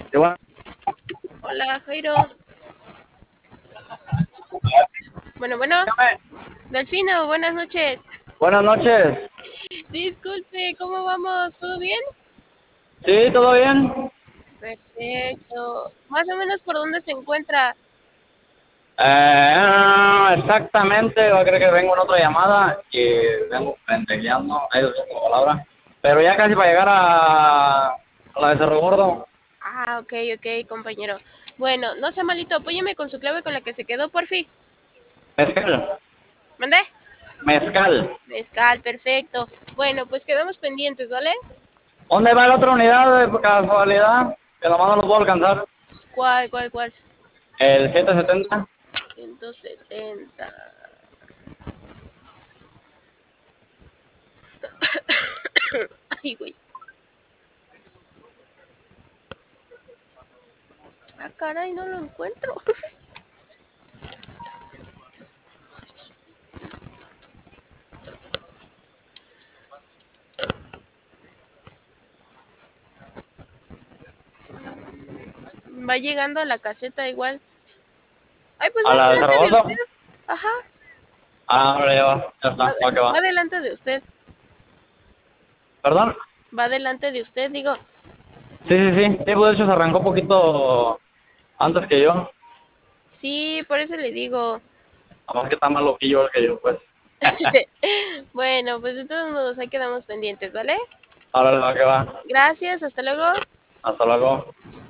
Igual. Hola, Jairo. Bueno, Delfino, buenas noches. Buenas noches. Disculpe, ¿cómo vamos? ¿Todo bien? Sí, ¿todo bien? Perfecto. Más o menos por dónde se encuentra. Exactamente, yo creo que vengo en otra llamada y vengo pendejeando, ahí es la palabra. Pero ya casi para llegar a la de Cerro Gordo. Ah, ok, compañero. Bueno, no sea malito, apóyeme con su clave con la que se quedó, por fin. Mezcal, ¿Mandé? mezcal. Mezcal, perfecto. Bueno, pues quedamos pendientes, ¿vale? ¿Dónde va la otra unidad de casualidad? Que nomás no los puedo alcanzar. ¿Cuál? El 770. 170. Ay, güey. Ah, caray, no lo encuentro. Va llegando a la caseta igual. Ay, pues ¿A va la de Cerro delante de usted. Gordo? Ajá, Ah, ahora ya va, ya está, va que va va. delante de usted. ¿Perdón? Va delante de usted, digo. Sí, pues de hecho se arrancó un poquito antes que yo. Sí, por eso le digo. Además que está más loquillo que yo, pues. Bueno, pues de todos modos, ahí quedamos pendientes, ¿vale? Ahora va que va. Gracias, hasta luego. Hasta luego.